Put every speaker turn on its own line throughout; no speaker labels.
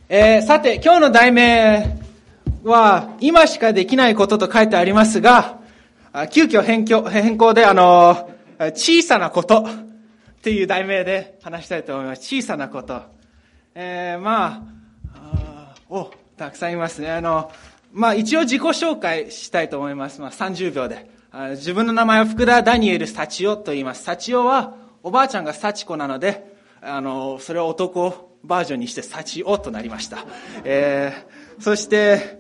さて、今日の題名は、今しかできないことと書いてありますが、急遽変更で、小さなことっていう題名で話したいと思います。小さなこと。たくさんいますね。一応自己紹介したいと思います。30秒で。自分の名前は福田ダニエル幸男と言います。幸男は、おばあちゃんが幸子なので、それを男バージョンにして幸男となりました。そして、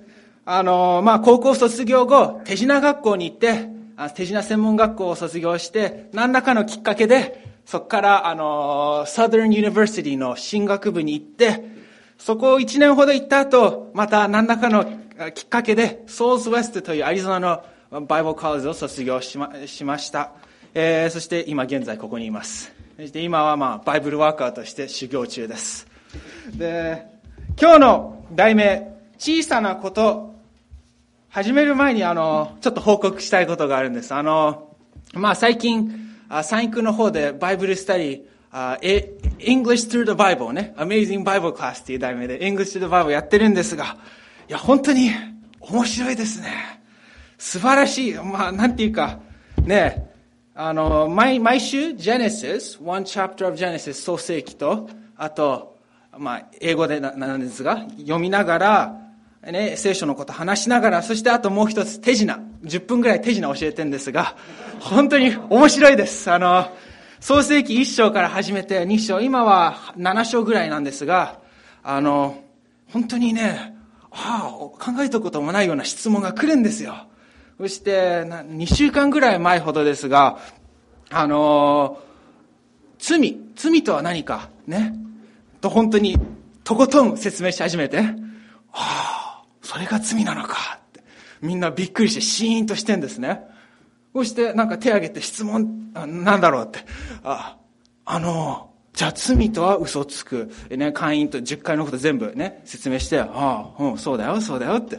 高校卒業後、手品学校に行って、手品専門学校を卒業して、何らかのきっかけで、そこから、Southern University の進学部に行って、そこを1年ほど行った後、また何らかのきっかけで、Souls West というアリゾナのバイブルコレッジを卒業しました。そして今現在ここにいます。そして今はバイブルワーカーとして修行中です。で、今日の題名、小さなこと、始める前にちょっと報告したいことがあるんです。最近、三育の方でバイブルスタディ、English through the Bible ね、Amazing Bible Class っていう題名で English through the Bible やってるんですが、いや、本当に面白いですね。素晴らしい。なんていうか、ね、毎週 Genesis, one chapter of Genesis 創世記と、あと、英語でなんですが、読みながら、ね、聖書のこと話しながら、そしてあともう一つ手品、10分ぐらい手品教えてるんですが、本当に面白いです。創世記1章から始めて2章、今は7章ぐらいなんですが、本当にね、考えたこともないような質問が来るんですよ。そして、2週間ぐらい前ほどですが、罪とは何か、ね、と本当に、とことん説明し始めて、それが罪なのかって、みんなびっくりしてシーンとしてんですね。そして手挙げて質問、なんだろうって、じゃあ罪とは嘘つく、ね、会員と10回のこと全部ね、説明して、そうだよ、そうだよって。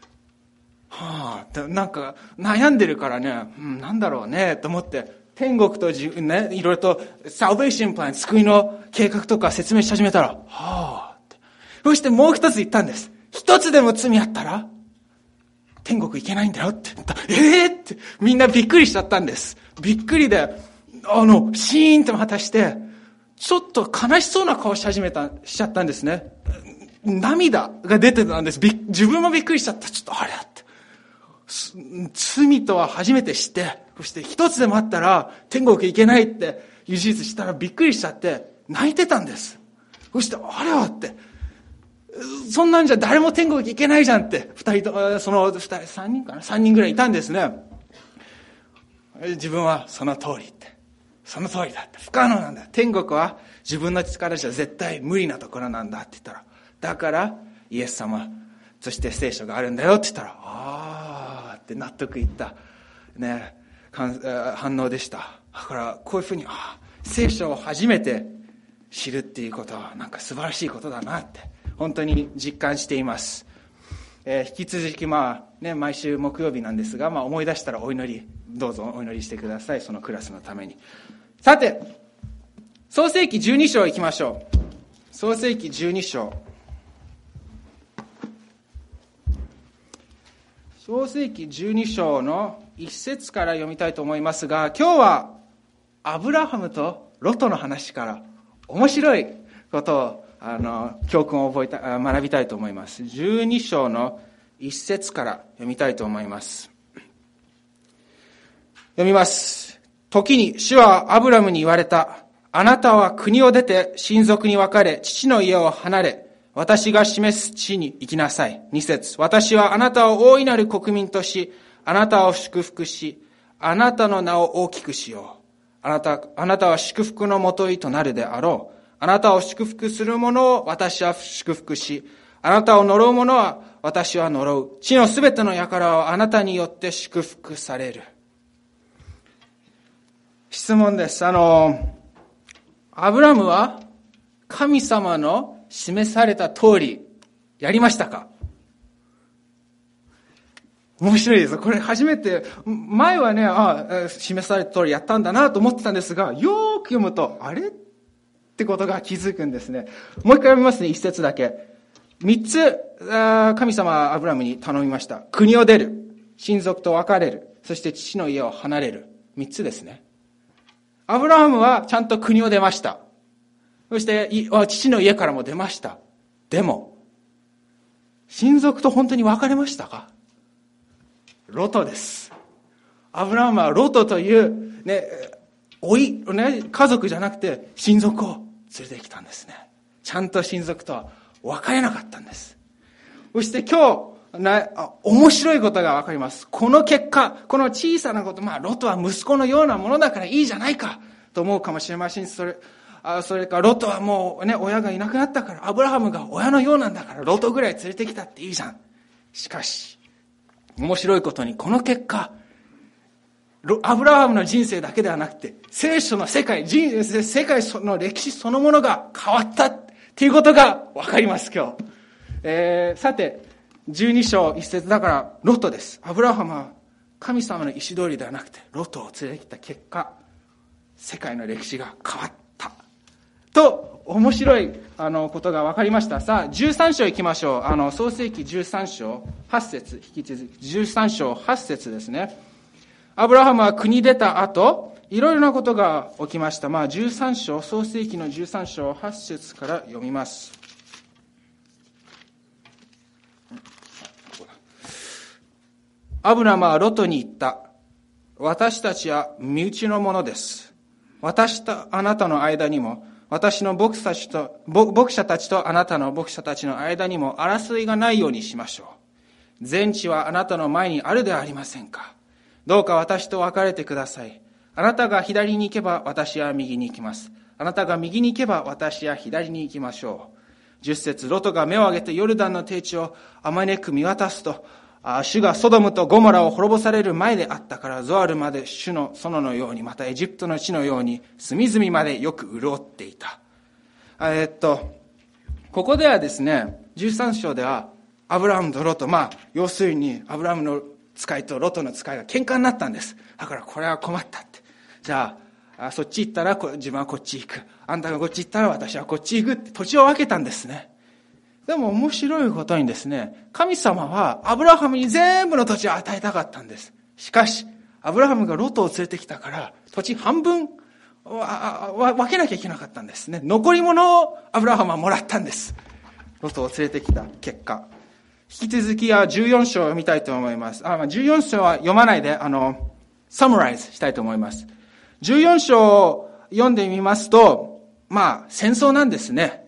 悩んでるからね、なんだろうね、と思って、天国とね、いろいろと、サルベーションプラン、救いの計画とか説明し始めたら、って。そしてもう一つ言ったんです。一つでも罪あったら、天国行けないんだよって言った。って、みんなびっくりしちゃったんです。びっくりで、シーンとまたして、ちょっと悲しそうな顔しちゃったんですね。涙が出てたんです。自分もびっくりしちゃった。ちょっとあれだって。罪とは初めて知って、そして一つでもあったら天国行けないっていう事実したらびっくりしちゃって泣いてたんです。そしてあれはって、そんなんじゃ誰も天国行けないじゃんって3人ぐらいいたんですね。自分はその通りって、その通りだって、不可能なんだ、天国は自分の力じゃ絶対無理なところなんだって言ったら、だからイエス様そして聖書があるんだよって言ったら、って納得いったね、反応でした。だからこういうふうに聖書を初めて知るっていうことは素晴らしいことだなって本当に実感しています。引き続き毎週木曜日なんですが、思い出したらどうぞお祈りしてください。そのクラスのために。さて、創世記12章行きましょう。創世記12章。創世記12章の1節から読みたいと思いますが、今日はアブラハムとロトの話から面白いことを教訓を学びたいと思います。12章の1節から読みたいと思います。読みます。時に主はアブラムに言われた。あなたは国を出て親族に別れ、父の家を離れ、私が示す地に行きなさい。2節。私はあなたを大いなる国民とし、あなたを祝福し、あなたの名を大きくしよう。あなたは祝福のもといとなるであろう。あなたを祝福する者を私は祝福し、あなたを呪う者は私は呪う。地のすべての輩はあなたによって祝福される。質問です。アブラムは神様の示された通りやりましたか？面白いです。これ初めて、前はね、示された通りやったんだなと思ってたんですが、よーく読むと、あれってことが気づくんですね。もう一回読みますね、一節だけ。 3つ、神様はアブラムに頼みました。国を出る。親族と別れる。そして父の家を離れる。3つですね。アブラハムはちゃんと国を出ました。そして父の家からも出ました。でも、親族と本当に別れましたか？ロトです。アブラハムはロトという家族じゃなくて親族を連れてきたんですね。ちゃんと親族とは別れなかったんです。そして今日、面白いことがわかります。この結果、この小さなこと、ロトは息子のようなものだからいいじゃないかと思うかもしれません。それからロトはもう親がいなくなったから、アブラハムが親のようなんだからロトぐらい連れてきたっていいじゃん。しかし、面白いことにこの結果、アブラハムの人生だけではなくて、聖書の世界の歴史そのものが変わったっていうことがわかります、今日。さて、12章1節だからロトです。アブラハムは神様の意思通りではなくて、ロトを連れてきた結果、世界の歴史が変わったと、面白いことが分かりました。さあ、13章行きましょう。創世記13章8節引き続き13章8節ですね。アブラハムは国出た後、いろいろなことが起きました。13章、創世記の13章8節から読みます。アブラムはロトに言った。私たちは身内のものです。私とあなたの間にも、私の牧者たちとあなたの牧者たちの間にも争いがないようにしましょう。全地はあなたの前にあるではありませんか。どうか私と別れてください。あなたが左に行けば私は右に行きます。あなたが右に行けば私は左に行きましょう。10節、ロトが目を上げてヨルダンの低地をあまねく見渡すと、主がソドムとゴモラを滅ぼされる前であったから、ゾアルまで主の園のように、またエジプトの地のように隅々までよく潤っていた。ここではですね、13章ではアブラハムとロト、要するにアブラハムの使いとロトの使いが喧嘩になったんです。だからこれは困ったって。じゃあ、そっち行ったら自分はこっち行く。あんたがこっち行ったら私はこっち行くって土地を分けたんですね。でも面白いことにですね、神様はアブラハムに全部の土地を与えたかったんです。しかし、アブラハムがロトを連れてきたから、土地半分分けなきゃいけなかったんですね。残り物をアブラハムはもらったんです。ロトを連れてきた結果。引き続きは14章を読みたいと思います。14章は読まないで、サムライズしたいと思います。14章を読んでみますと、戦争なんですね。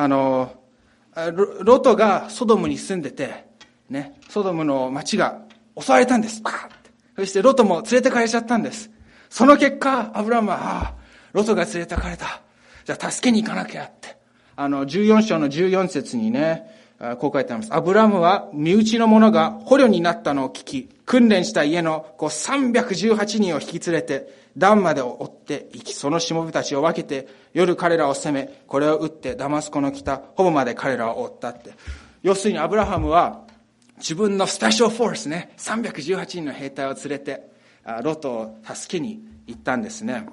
ロトがソドムに住んでて、ね、ソドムの町が襲われたんです。そしてロトも連れてかれちゃったんです。その結果、アブラハムは、ロトが連れてかれた。じゃあ助けに行かなきゃって。14章の14節にね、こう書いてあります。アブラハムは身内の者が捕虜になったのを聞き、訓練した家の318人を引き連れて、ダンまで追って行き、そのしもべたちを分けて、夜彼らを攻め、これを撃ってダマスコの北、ホボまで彼らを追ったって。要するにアブラハムは、自分のスペシャルフォースね、318人の兵隊を連れて、ロトを助けに行ったんですね。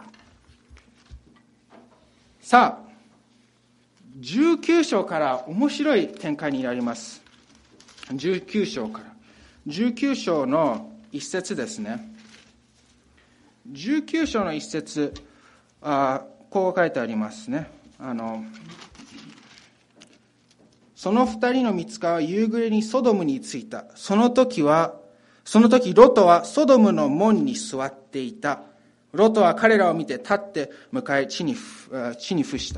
さあ、19章から面白い展開になります。19章から。19章の一節ですね。19章の一節、こう書いてありますね。その二人の御使は夕暮れにソドムに着いた。その時ロトはソドムの門に座っていた。ロトは彼らを見て立って迎え地に伏した。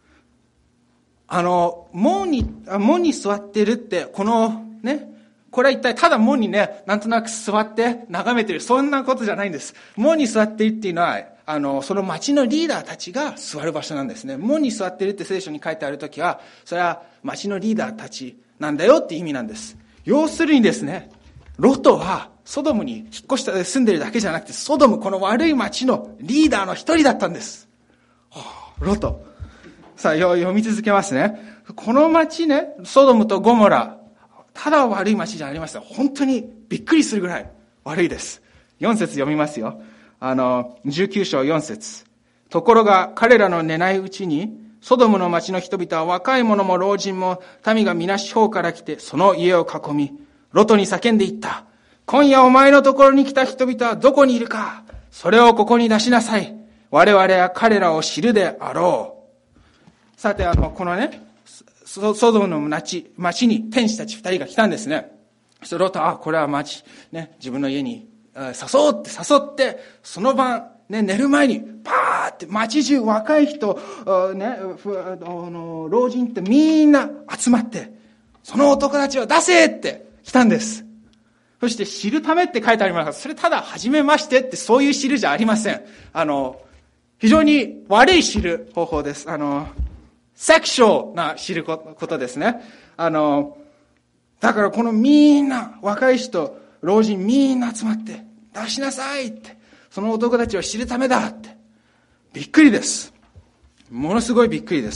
門に座ってるって、このね、これは一体ただ門にね、なんとなく座って眺めてる、そんなことじゃないんです。門に座っているっていうのは、その町のリーダーたちが座る場所なんですね。門に座っているって聖書に書いてあるときは、それは町のリーダーたちなんだよって意味なんです。要するにですね、ロトはソドムに引っ越したで住んでるだけじゃなくて、ソドム、この悪い町のリーダーの一人だったんです。ロト。さあ、読み続けますね。この町ね、ソドムとゴモラ、ただ悪い町じゃありません。本当にびっくりするぐらい悪いです。4節読みますよ。19章4節。ところが彼らの寝ないうちにソドムの町の人々は若い者も老人も民が皆四方から来てその家を囲み、ロトに叫んでいった。今夜お前のところに来た人々はどこにいるか。それをここに出しなさい。我々は彼らを知るであろう。さて、このね、ソドムの町に天使たち2人が来たんですね。そしてロトは、これは町、ね、自分の家に誘って、その晩、ね、寝る前に、パーって町中若い人、ね、老人ってみんな集まって、その男たちを出せって来たんです。そして知るためって書いてありますが、それただ初めましてってそういう知るじゃありません。非常に悪い知る方法です。セクシュアルな知ることですね。だからこのみんな、若い人、老人みんな集まって、出しなさいって、その男たちを知るためだって。びっくりです。ものすごいびっくりです。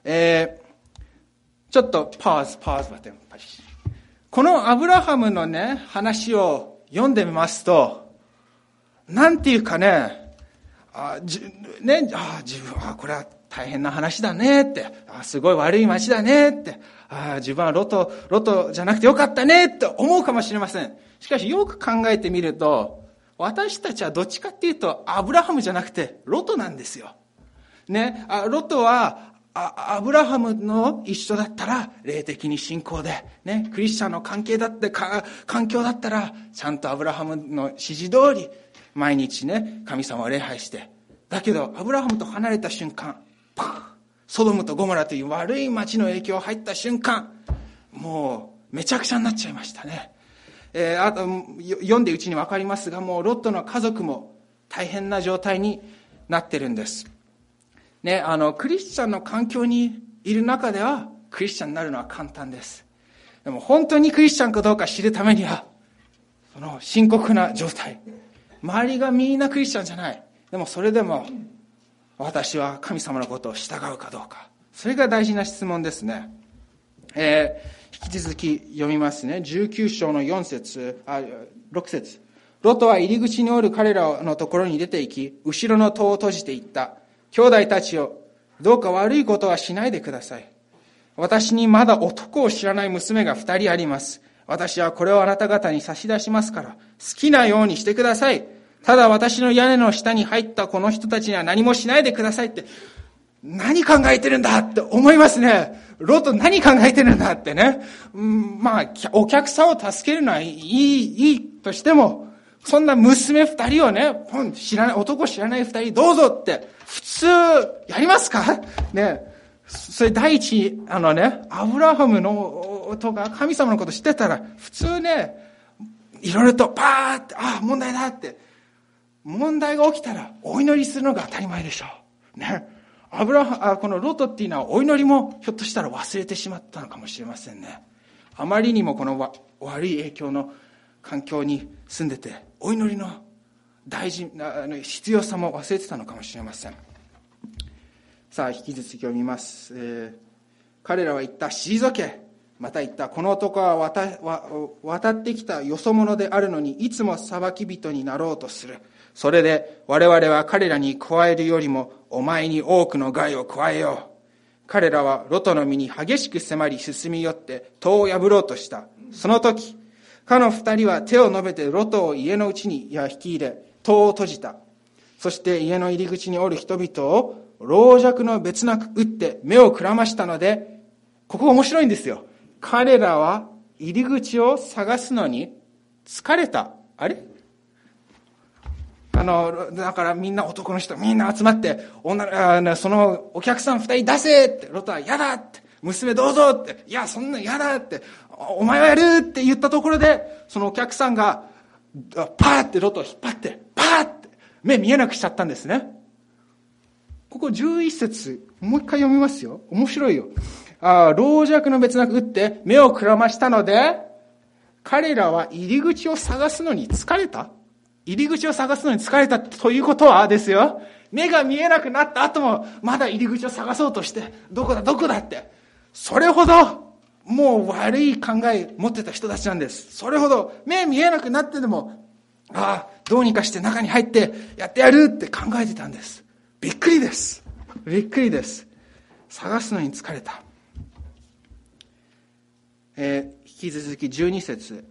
ちょっとパーズバテン。このアブラハムのね、話を読んでみますと、なんていうかね、自分はこれは大変な話だねって、すごい悪い町だねって、自分はロトじゃなくてよかったねって思うかもしれません。しかしよく考えてみると、私たちはどっちかっていうとアブラハムじゃなくてロトなんですよ。ね、ロトはアブラハムの一緒だったら霊的に信仰で、ね、クリスチャンの環境だったらちゃんとアブラハムの指示通り毎日ね、神様を礼拝して。だけどアブラハムと離れた瞬間、ソドムとゴモラという悪い町の影響が入った瞬間、もうめちゃくちゃになっちゃいましたね。あと読んでうちに分かりますが、もうロットの家族も大変な状態になってるんです。ね、クリスチャンの環境にいる中ではクリスチャンになるのは簡単です。でも本当にクリスチャンかどうか知るためには、その深刻な状態、周りがみんなクリスチャンじゃない、でもそれでも私は神様のことを従うかどうか、それが大事な質問ですね。引き続き読みますね。19章の6節。ロトは入り口におる彼らのところに出て行き、後ろの戸を閉じていった。兄弟たちよ、どうか悪いことはしないでください。私にまだ男を知らない娘が2人あります。私はこれをあなた方に差し出しますから、好きなようにしてください。ただ私の屋根の下に入ったこの人たちには何もしないでくださいって、何考えてるんだって思いますね。ロト何考えてるんだってね。まあ、お客さんを助けるのはいいとしても、そんな娘2人をね、男知らない2人どうぞって普通やりますかね。それ第一、アブラハムのとか神様のこと知ってたら普通ね、いろいろとパーって、問題だって、問題が起きたらお祈りするのが当たり前でしょうね。このロトっていうのはお祈りもひょっとしたら忘れてしまったのかもしれませんね。あまりにもこの悪い影響の環境に住んでて、お祈りの必要さも忘れてたのかもしれません。さあ引き続き読みます。彼らは言った、退け。また言った、この男は渡ってきたよそ者であるのにいつも裁き人になろうとする。それで我々は彼らに加えるよりもお前に多くの害を加えよう。彼らはロトの身に激しく迫り進み寄って戸を破ろうとした。その時、かの二人は手を伸べてロトを家のうちに引き入れ、戸を閉じた。そして家の入り口におる人々を籠弱の別なく打って目をくらましたので、ここ面白いんですよ。彼らは入り口を探すのに疲れた。あれ？だからみんな男の人みんな集まって、そのお客さん二人出せって、ロトは嫌だって、娘どうぞって、いやそんな嫌だって、お前はやるって言ったところで、そのお客さんがパーってロトを引っ張ってパーって目見えなくしちゃったんですね。ここ11節もう一回読みますよ。面白いよ。籠弱の別なく打って目をくらましたので、彼らは入り口を探すのに疲れた。入り口を探すのに疲れたということはですよ、目が見えなくなった後もまだ入り口を探そうとして、どこだって、それほどもう悪い考え持ってた人たちなんです。それほど目見えなくなってでも、どうにかして中に入ってやってやるって考えてたんです。びっくりです。 探すのに疲れた。引き続き12節。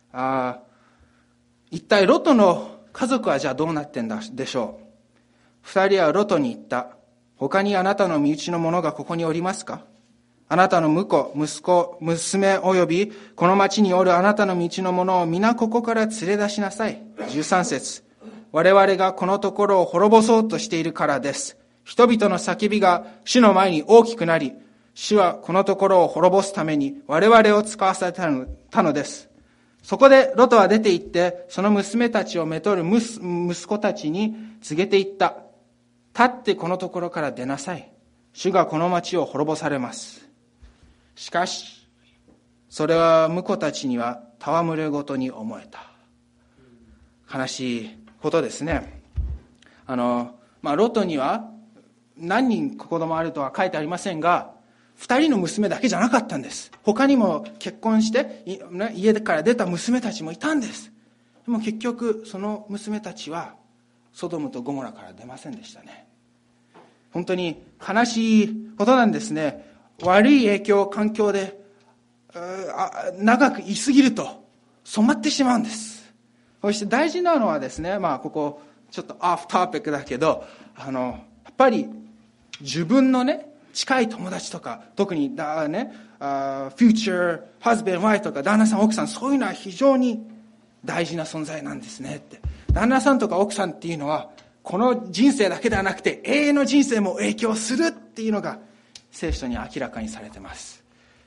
一体ロトの家族はじゃあどうなってんだでしょう。二人はロトに言った。他にあなたの身内の者がここにおりますか？あなたの婿、息子、娘およびこの町におるあなたの身内の者を皆ここから連れ出しなさい。13節。我々がこのところを滅ぼそうとしているからです。人々の叫びが主の前に大きくなり、主はこのところを滅ぼすために我々を使わされたのです。そこでロトは出て行って、その娘たちをめとる息子たちに告げていった。立ってこのところから出なさい。主がこの町を滅ぼされます。しかし、それは婿たちには戯れごとに思えた。悲しいことですね。ロトには何人子供あるとは書いてありませんが、2人の娘だけじゃなかったんです。他にも結婚して家から出た娘たちもいたんです。でも結局その娘たちはソドムとゴモラから出ませんでしたね。本当に悲しいことなんですね。悪い影響、環境で長く居すぎると染まってしまうんです。そして大事なのはですね、ここちょっとオフトピックだけど、やっぱり自分のね、近い友達とか、特にフューチャーハズベンワイとか旦那さん奥さん、そういうのは非常に大事な存在なんですねって。旦那さんとか奥さんっていうのはこの人生だけではなくて永遠の人生も影響するっていうのが聖書に明らかにされてます。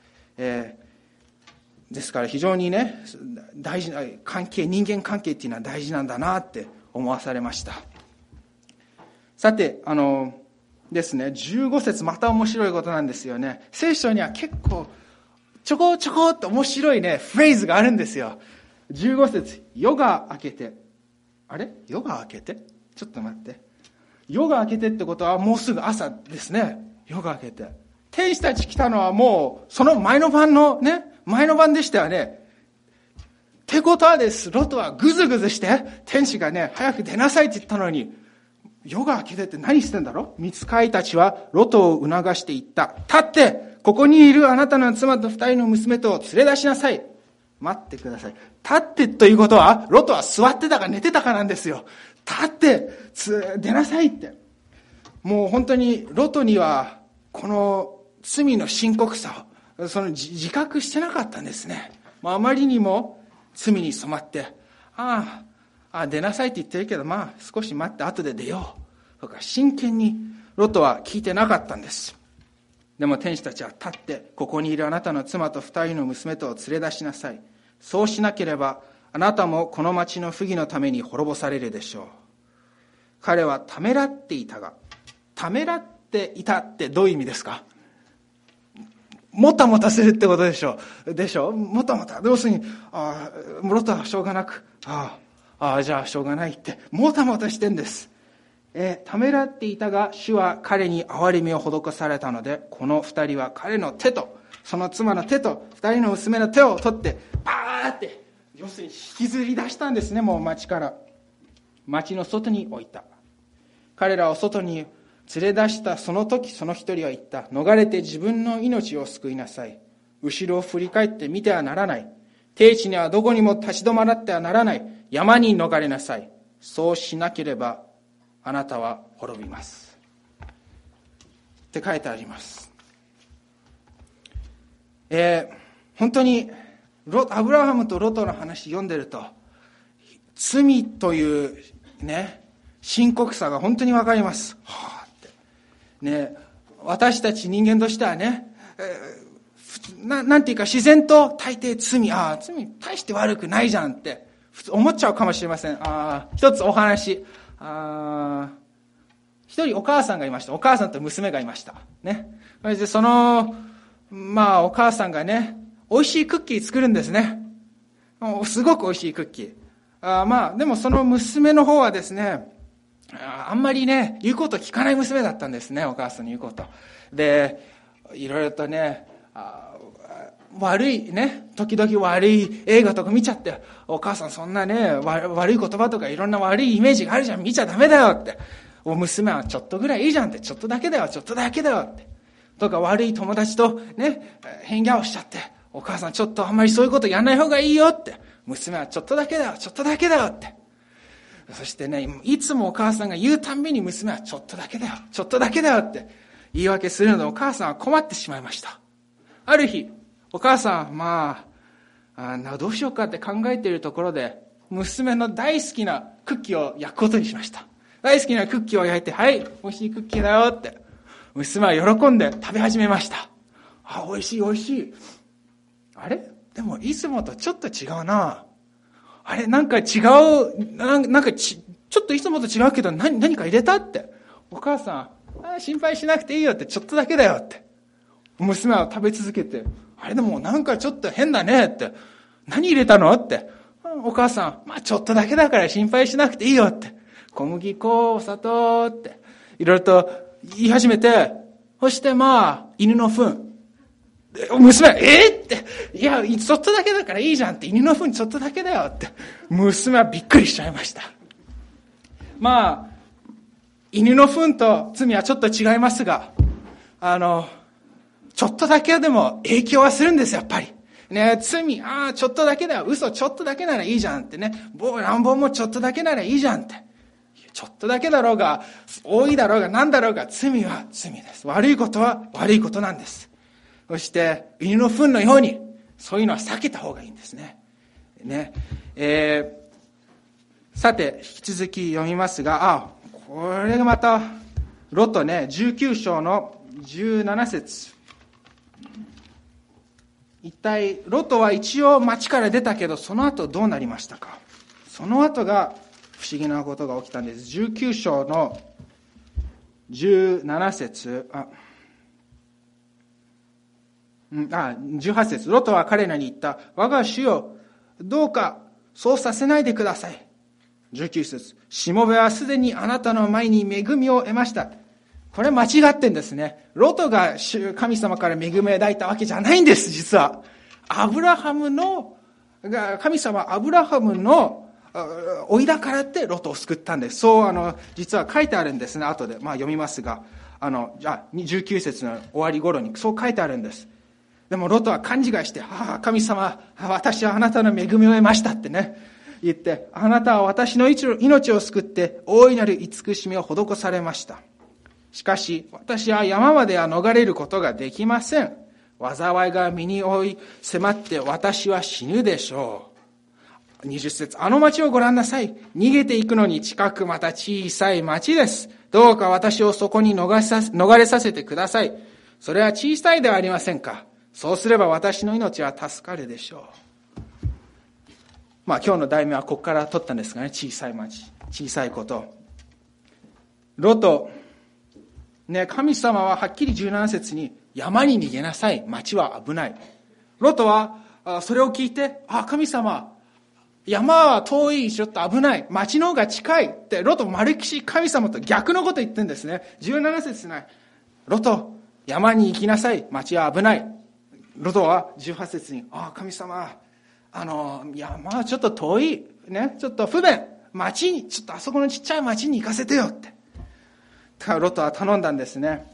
ですから非常にね、大事な関係、人間関係っていうのは大事なんだなって思わされました。さてですね、15節また面白いことなんですよね。聖書には結構ちょこちょこっと面白いねフレーズがあるんですよ。15節、夜が明けて、夜が明けて、ちょっと待って、夜が明けてってことはもうすぐ朝ですね。夜が明けて、天使たち来たのはもうその前の晩でしたよね。ってことはです、ロトはぐずぐずして天使がね、早く出なさいって言ったのに、夜が明けてって何してんだろう。御使いたちはロトを促して言った。立ってここにいるあなたの妻と二人の娘と連れ出しなさい。待ってください。立ってということはロトは座ってたか寝てたかなんですよ。立って出なさいって。もう本当にロトにはこの罪の深刻さをその自覚してなかったんですね。あまりにも罪に染まって、出なさいって言ってるけど、少し待って後で出ようとか真剣にロトは聞いてなかったんです。でも天使たちは立ってここにいるあなたの妻と二人の娘とを連れ出しなさい。そうしなければあなたもこの町の不義のために滅ぼされるでしょう。彼はためらっていたが、ためらっていたってどういう意味ですか？もたもたするってことでしょもたもた。要するにロトはしょうがなくじゃあしょうがないってもたもたしてんです。ためらっていたが主は彼に憐れみを施されたので、この二人は彼の手とその妻の手と二人の娘の手を取ってパーって要するに引きずり出したんですね。もう町の外に置いた。彼らを外に連れ出したその時、その一人は言った。逃れて自分の命を救いなさい。後ろを振り返って見てはならない。低地にはどこにも立ち止まってはならない。山に逃れなさい。そうしなければあなたは滅びますって書いてあります。本当にアブラハムとロトの話読んでると、罪というね深刻さが本当に分かります。って私たち人間としてはね、なんていうか自然と大抵罪大して悪くないじゃんって思っちゃうかもしれません。一つお話、一人お母さんがいました。お母さんと娘がいましたね。それでそのお母さんがね美味しいクッキー作るんですね。すごく美味しいクッキー。でもその娘の方はですね、あんまりね言うこと聞かない娘だったんですね。お母さんの言うことでいろいろとね悪いね、時々悪い映画とか見ちゃって、お母さんそんなね悪い言葉とかいろんな悪いイメージがあるじゃん、見ちゃダメだよって。娘はちょっとぐらいいいじゃんって、ちょっとだけだよって。 とか悪い友達とね、変顔しちゃって、お母さんちょっとあんまりそういうことやんない方がいいよって。娘はちょっとだけだよ、ちょっとだけだよって。そしてね、いつもお母さんが言うたんびに娘はちょっとだけだよ、ちょっとだけだよって言い訳するので、お母さんは困ってしまいました。ある日、お母さん、どうしようかって考えているところで、娘の大好きなクッキーを焼くことにしました。大好きなクッキーを焼いて、はい、美味しいクッキーだよって。娘は喜んで食べ始めました。美味しい美味しい。あれでもいつもとちょっと違うな。あれなんか違う、ちょっといつもと違うけど何か入れたって。お母さん、心配しなくていいよって、ちょっとだけだよって。娘は食べ続けて、あれでもなんかちょっと変だねって。何入れたのって。お母さん、ちょっとだけだから心配しなくていいよって。小麦粉、お砂糖って。いろいろと言い始めて、そして犬の糞。娘は、って、いや、ちょっとだけだからいいじゃんって、犬の糞ちょっとだけだよって。娘はびっくりしちゃいました。犬の糞と罪はちょっと違いますが、ちょっとだけでも影響はするんですよ、やっぱり。ね、罪、ちょっとだけだよ、嘘ちょっとだけならいいじゃんってね、乱暴もちょっとだけならいいじゃんって。ちょっとだけだろうが、多いだろうが、何だろうが、罪は罪です。悪いことは悪いことなんです。そして、犬の糞のように、そういうのは避けた方がいいんですね。さて、引き続き読みますが、これがまた、ロトね、19章の17節。一体、ロトは一応町から出たけど、その後どうなりましたか。その後が不思議なことが起きたんです。19章の17節。18節。ロトは彼らに言った。我が主よ、どうかそうさせないでください。19節。しもべはすでにあなたの前に恵みを得ました。これ間違ってんですね。ロトが神様から恵みを抱いたわけじゃないんです、実は。神様アブラハムの追いだからってロトを救ったんです。そう、実は書いてあるんですね。後で、読みますが、19節の終わり頃にそう書いてあるんです。でもロトは勘違いして、神様、私はあなたの恵みを得ましたってね、言って、あなたは私の命を救って大いなる慈しみを施されました。しかし、私は山までは逃れることができません。災いが身に追い迫って私は死ぬでしょう。20節。あの町をご覧なさい。逃げていくのに近くまた小さい町です。どうか私をそこに逃れさせてください。それは小さいではありませんか。そうすれば私の命は助かるでしょう。今日の題名はここから取ったんですがね、小さい町、小さいこと。ロト、神様ははっきり17節に山に逃げなさい、町は危ない。ロトはそれを聞いて、神様、山は遠い、ちょっと危ない、町の方が近いってロト丸きし神様と逆のこと言ってるんですね。17節ない。ロト、山に行きなさい、町は危ない。ロトは18節に、神様、山はちょっと遠い、ちょっと不便、町に、ちょっとあそこのちっちゃい町に行かせてよって。ロトは頼んだんですね。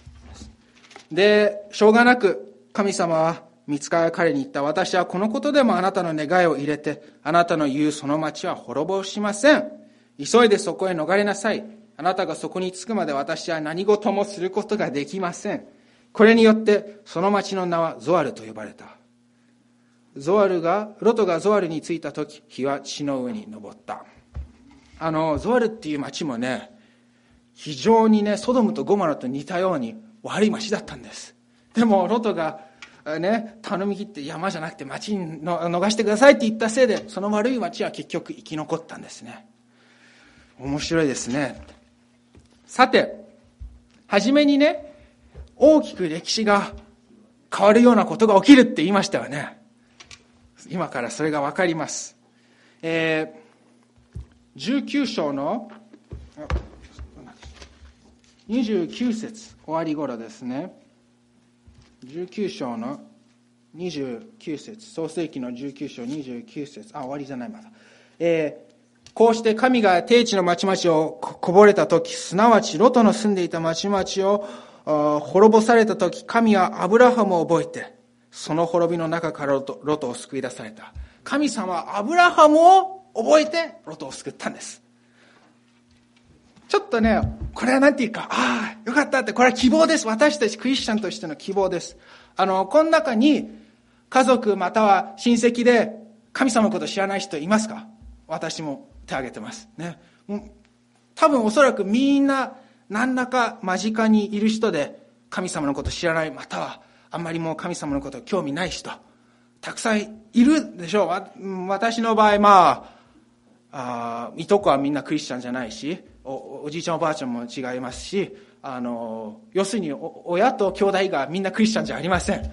で、しょうがなく神様は御使いが彼に言った。私はこのことでもあなたの願いを入れて、あなたの言うその町は滅ぼしません。急いでそこへ逃れなさい。あなたがそこに着くまで私は何事もすることができません。これによってその町の名はゾアルと呼ばれた。ロトがゾアルに着いた時、日は地の上に昇った。ゾアルっていう町もね、非常にソドムとゴモラと似たように悪い町だったんです。でもロトが頼み切って山じゃなくて町に逃してくださいって言ったせいで、その悪い町は結局生き残ったんですね。面白いですね。さて、初めに大きく歴史が変わるようなことが起きるって言いましたよね。今からそれが分かります。19章の29節終わり頃ですね。19章の29節、創世記の19章29節、終わりじゃない、まだ。こうして神が低地の町々をこぼれたとき、すなわちロトの住んでいた町々を滅ぼされた時、神はアブラハムを覚えて、その滅びの中からロトを救い出された。神様はアブラハムを覚えてロトを救ったんです。ちょっとね、これはなんていうか、よかったって、これは希望です。私たちクリスチャンとしての希望です。この中に家族または親戚で神様のことを知らない人いますか？私も手を挙げてますね。多分おそらくみんな何らか間近にいる人で神様のことを知らない、またはあんまりもう神様のことを興味ない人たくさんいるでしょう。私の場合、いとこはみんなクリスチャンじゃないし、おじいちゃんおばあちゃんも違いますし、要するに親と兄弟がみんなクリスチャンじゃありません。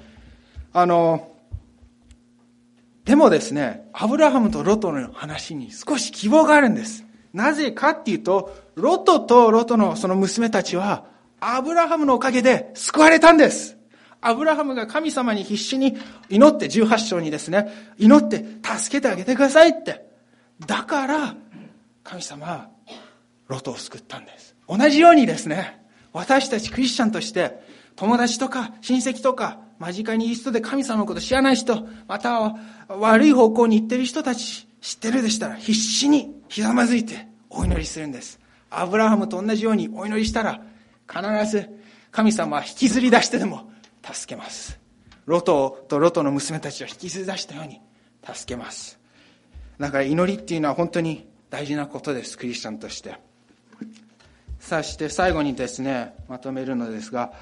でもですね、アブラハムとロトの話に少し希望があるんです。なぜかっていうと、ロトとロトのその娘たちはアブラハムのおかげで救われたんです。アブラハムが神様に必死に祈って、18章にですね、祈って助けてあげてくださいって。だから神様はロトを救ったんです。同じようにですね、私たちクリスチャンとして友達とか親戚とか間近にいる人で神様のこと知らない人、または悪い方向に行っている人たち知ってるでしたら、必死にひざまずいてお祈りするんです。アブラハムと同じようにお祈りしたら、必ず神様は引きずり出してでも助けます。ロトとロトの娘たちを引きずり出したように助けます。だから祈りっていうのは本当に大事なことです、クリスチャンとして。そして最後にですね、まとめるのですが、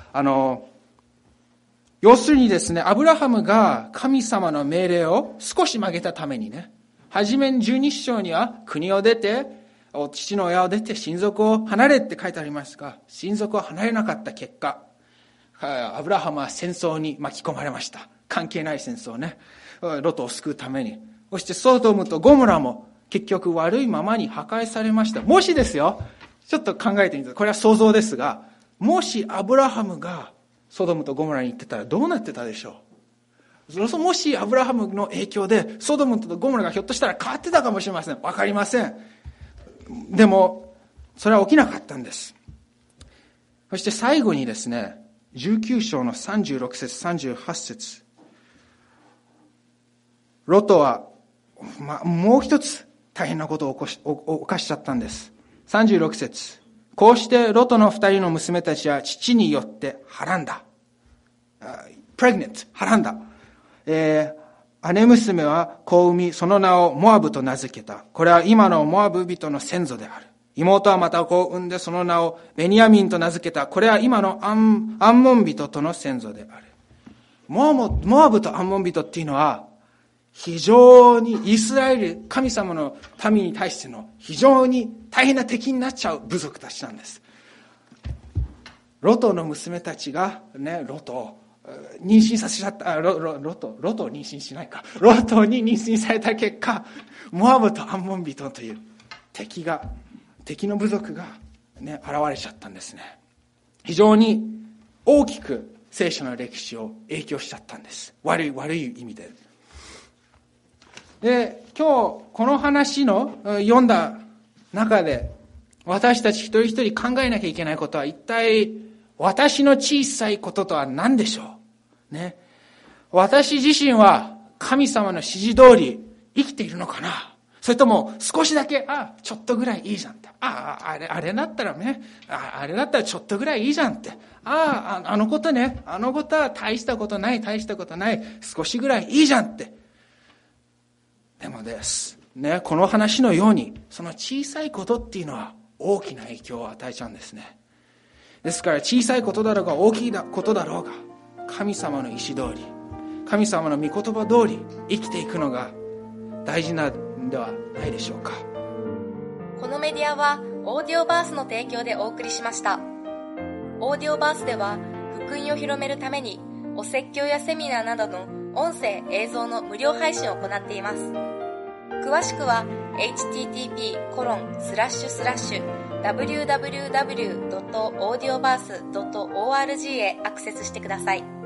要するにですね、アブラハムが神様の命令を少し曲げたためにね、はじめに12章には国を出て、父の親を出て親族を離れって書いてありますが、親族を離れなかった結果、アブラハムは戦争に巻き込まれました。関係ない戦争ね。ロトを救うために。そしてソドムとゴモラも結局悪いままに破壊されました。もしですよ、ちょっと考えてみて、これは想像ですが、もしアブラハムがソドムとゴモラに行ってたらどうなってたでしょう。もしアブラハムの影響でソドムとゴモラがひょっとしたら変わってたかもしれません。わかりません。でもそれは起きなかったんです。そして最後にですね、19章の36節38節、ロトは、もう一つ大変なことを犯しちゃったんです。36節、こうしてロトの2人の娘たちは父によってはらんだ。pregnant、はらんだ。姉娘は子を産み、その名をモアブと名付けた。これは今のモアブ人の先祖である。妹はまた子を産んで、その名をベニヤミンと名付けた。これは今のアンモン人との先祖である。モアブとアンモン人っていうのは、非常にイスラエル、神様の民に対しての非常に大変な敵になっちゃう部族たちなんです。ロトの娘たちがね、ロトを妊娠させちゃった、ロトを妊娠しないか。ロトに妊娠された結果、モアブとアンモン人という敵の部族がね、現れちゃったんですね。非常に大きく聖書の歴史を影響しちゃったんです。悪い意味で。で、今日この話の読んだ中で、私たち一人一人考えなきゃいけないことは、一体私の小さいこととは何でしょうね。私自身は神様の指示通り生きているのかな、それとも少しだけちょっとぐらいいいじゃんって、あれだったらね、あれだったらちょっとぐらいいいじゃんって、あのことね、あのことは大したことない、少しぐらいいいじゃんって。でもですね、この話のように、その小さいことっていうのは大きな影響を与えちゃうんですね。ですから小さいことだろうが大きいことだろうが、神様の意志通り、神様の御言葉通り生きていくのが大事なんではないでしょうか。
このメディアはオーディオバースの提供でお送りしました。オーディオバースでは福音を広めるためにお説教やセミナーなどの音声映像の無料配信を行っています。詳しくは http://www.audioverse.org へアクセスしてください。